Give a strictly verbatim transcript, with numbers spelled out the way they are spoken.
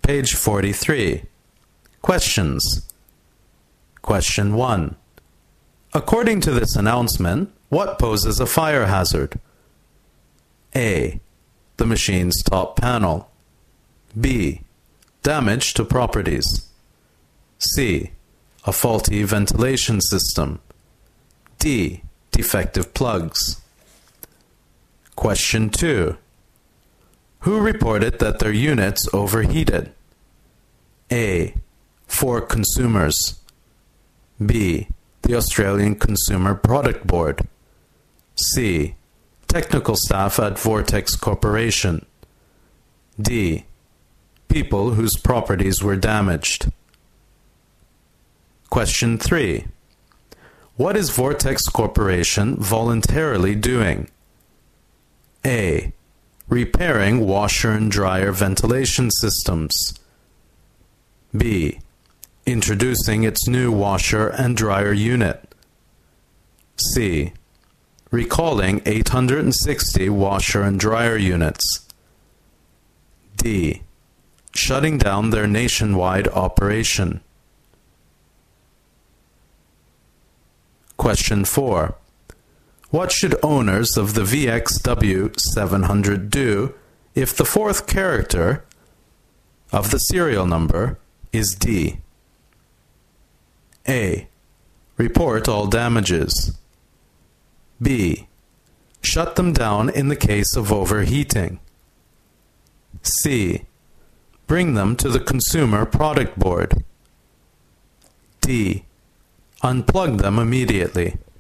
Page forty-three. Questions. Question one. According to this announcement, what poses a fire hazard? A. The machine's top panel. B. Damage to properties. C. A faulty ventilation system. D. Defective plugs. Question two. Who reported that their units overheated? A. Ford Consumers. B. The Australian Consumer Product Board. C. Technical staff at Vortex Corporation. D. People whose properties were damaged. Question three. What is Vortex Corporation voluntarily doing? A. Repairing washer and dryer ventilation systems. B. Introducing its new washer and dryer unit. C. Recalling eight hundred sixty washer and dryer units. D. Shutting down their nationwide operation. Question four. What should owners of the V X W seven hundred do if the fourth character of the serial number is D? A. Report all damages. B. Shut them down in the case of overheating. C. Bring them to the Consumer Product Board. D. Unplug them immediately.